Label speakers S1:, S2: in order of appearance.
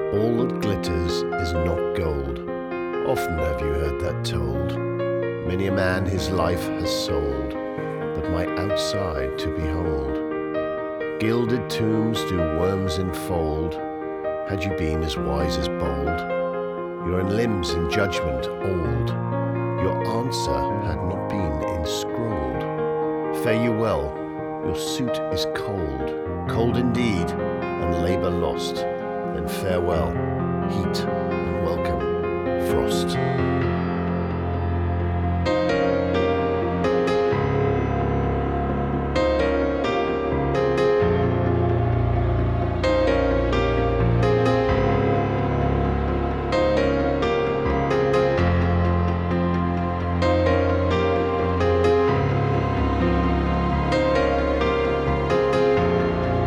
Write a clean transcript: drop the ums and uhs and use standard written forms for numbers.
S1: All that glitters is not gold. Often have you heard that told. Many a man his life has sold, but my outside to behold. Gilded tombs do worms enfold. Had you been as wise as bold, you're in limbs in judgment old. Your answer had not been inscrolled. Fare you well, your suit is cold, cold indeed, and labour lost. Then farewell, heat, and welcome, frost.